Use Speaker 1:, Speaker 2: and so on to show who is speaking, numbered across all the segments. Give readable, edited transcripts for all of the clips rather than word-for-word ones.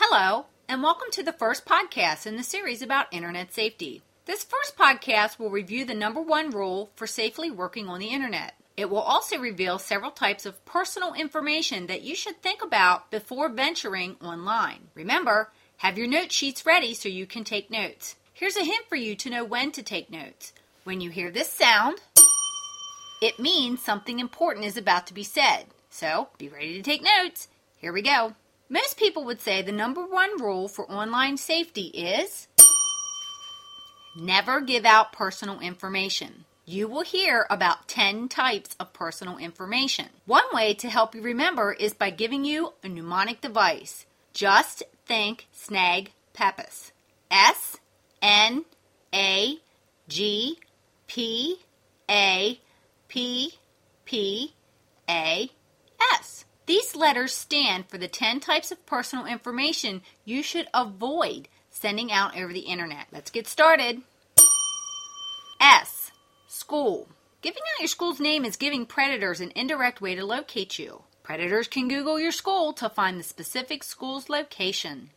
Speaker 1: Hello, and welcome to the first podcast in the series about Internet safety. This first podcast will review the number one rule for safely working on the Internet. It will also reveal several types of personal information that you should think about before venturing online. Remember, have your note sheets ready so you can take notes. Here's a hint for you to know when to take notes. When you hear this sound, it means something important is about to be said. So, be ready to take notes. Here we go. Most people would say the number one rule for online safety is never give out personal information. You will hear about 10 types of personal information. One way to help you remember is by giving you a mnemonic device. Just think Snag Pappas. S-N-A-G-P-A-P-P-A-S. These letters stand for the 10 types of personal information you should avoid sending out over the Internet. Let's get started. S. School. Giving out your school's name is giving predators an indirect way to locate you. Predators can Google your school to find the specific school's location.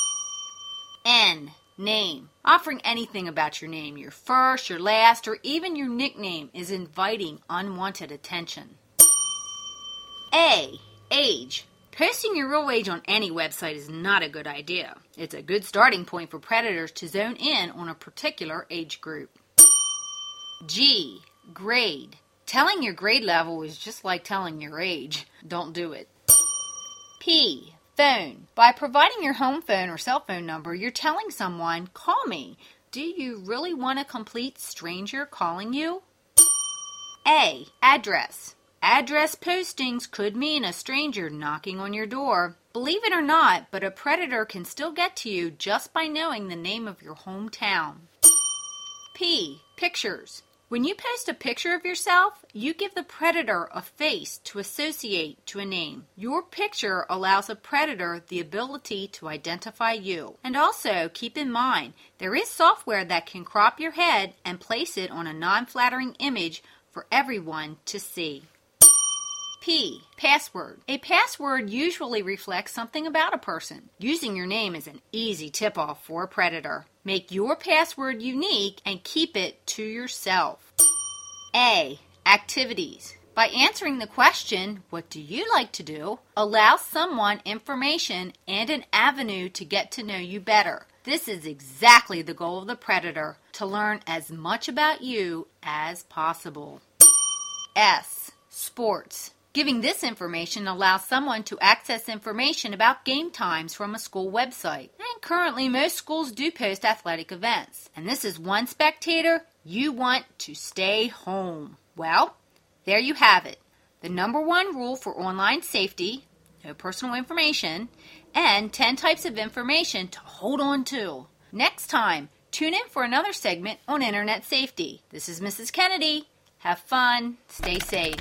Speaker 1: N. Name. Offering anything about your name, your first, your last, or even your nickname is inviting unwanted attention. A. Age. Posting your real age on any website is not a good idea. It's a good starting point for predators to zone in on a particular age group. G. Grade. Telling your grade level is just like telling your age. Don't do it. P. Phone. By providing your home phone or cell phone number, you're telling someone, call me. Do you really want a complete stranger calling you? A. Address. Address postings could mean a stranger knocking on your door. Believe it or not, but a predator can still get to you just by knowing the name of your hometown. P. Pictures. When you post a picture of yourself, you give the predator a face to associate to a name. Your picture allows a predator the ability to identify you. And also, keep in mind, there is software that can crop your head and place it on a non-flattering image for everyone to see. P. Password. A password usually reflects something about a person. Using your name is an easy tip-off for a predator. Make your password unique and keep it to yourself. A. Activities. By answering the question, what do you like to do? Allow someone information and an avenue to get to know you better. This is exactly the goal of the predator, to learn as much about you as possible. S. Sports. Giving this information allows someone to access information about game times from a school website. And currently, most schools do post athletic events. And this is one spectator you want to stay home. Well, there you have it. The number one rule for online safety, no personal information, and 10 types of information to hold on to. Next time, tune in for another segment on Internet safety. This is Mrs. Kennedy. Have fun. Stay safe.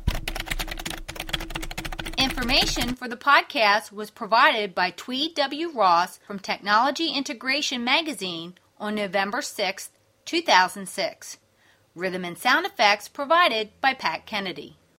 Speaker 1: Information for the podcast was provided by Tweed W. Ross from Technology Integration Magazine on November 6, 2006. Rhythm and sound effects provided by Pat Kennedy.